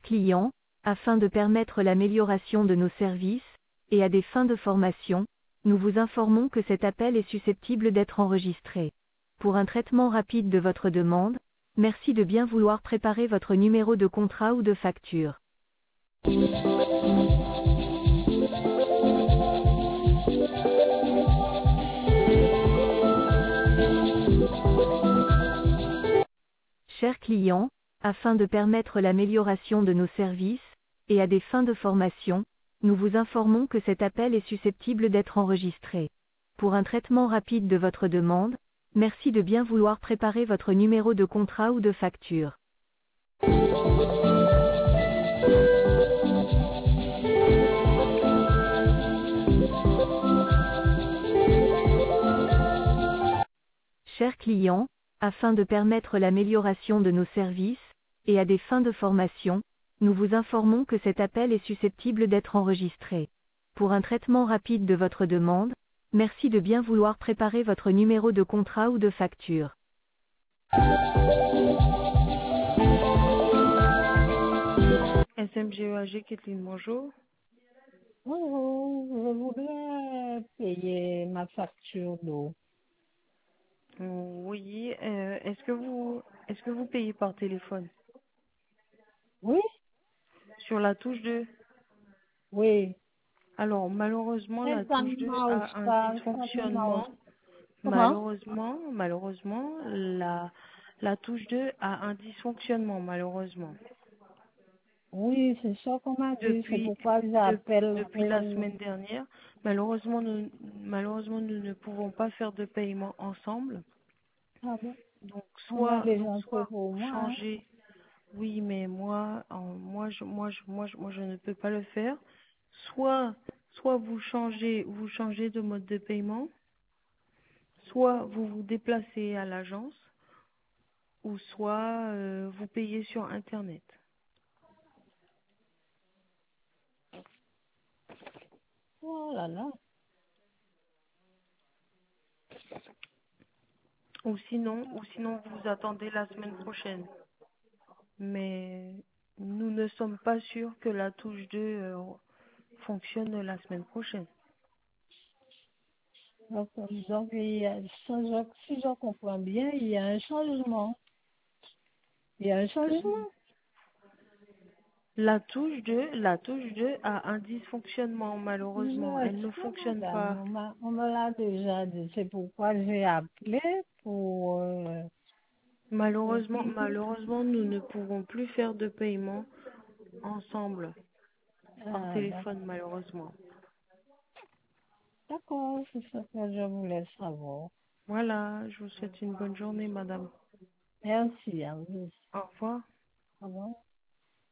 client, afin de permettre l'amélioration de nos services, et à des fins de formation, nous vous informons que cet appel est susceptible d'être enregistré. Pour un traitement rapide de votre demande, merci de bien vouloir préparer votre numéro de contrat ou de facture. Chers clients, afin de permettre l'amélioration de nos services, et à des fins de formation, nous vous informons que cet appel est susceptible d'être enregistré. Pour un traitement rapide de votre demande, merci de bien vouloir préparer votre numéro de contrat ou de facture. Chers clients, afin de permettre l'amélioration de nos services, et à des fins de formation, nous vous informons que cet appel est susceptible d'être enregistré. Pour un traitement rapide de votre demande, merci de bien vouloir préparer votre numéro de contrat ou de facture. SMGEAG, Kathleen, bonjour. Bonjour, je voudrais payer ma facture d'eau. Oui, est-ce que vous payez par téléphone? Oui, Sur la touche 2. oui. Alors, malheureusement, la Ça touche ne 2 marche a un pas, ça ne marche. dysfonctionnement. Comment? Malheureusement, la touche 2 a un dysfonctionnement, malheureusement. Oui, c'est ça qu'on m'a dit, c'est Depuis, pourquoi j'appelle depuis la pour... semaine dernière, malheureusement, nous ne pouvons pas faire de paiement ensemble. Ah bon? Donc, On a soit déjà fait pour vous moi, hein. changez. Oui, mais moi, je ne peux pas le faire. Soit vous changez de mode de paiement, soit vous vous déplacez à l'agence, ou soit vous payez sur Internet. Oh là là. Ou sinon vous attendez la semaine prochaine. Mais nous ne sommes pas sûrs que la touche 2 fonctionne la semaine prochaine. Donc, si je comprends bien, il y a un changement. Il y a un changement. La touche 2 a un dysfonctionnement, malheureusement. Je Elle ne sais, fonctionne madame, pas. on me l'a déjà dit. C'est pourquoi j'ai appelé pour... Malheureusement, nous ne pouvons plus faire de paiement ensemble par Ah, téléphone, malheureusement. d'accord, c'est ce que je voulais savoir. Voilà, je vous souhaite une bonne journée, madame. Merci à vous. Au revoir. Au revoir.